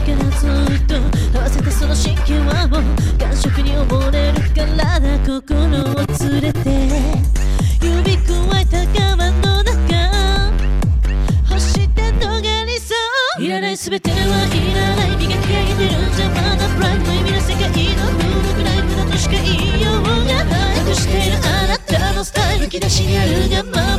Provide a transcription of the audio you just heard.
からずっと合わせてその神経はもう感触に溺れる体心を連れて指くわえた川の中欲して逃がりそういらない全てはいらない磨き上げてる邪魔なプライド無意味な世界のブルくらい無駄としか言いようがない隠しているあなたのスタイルむき出しにあるがまま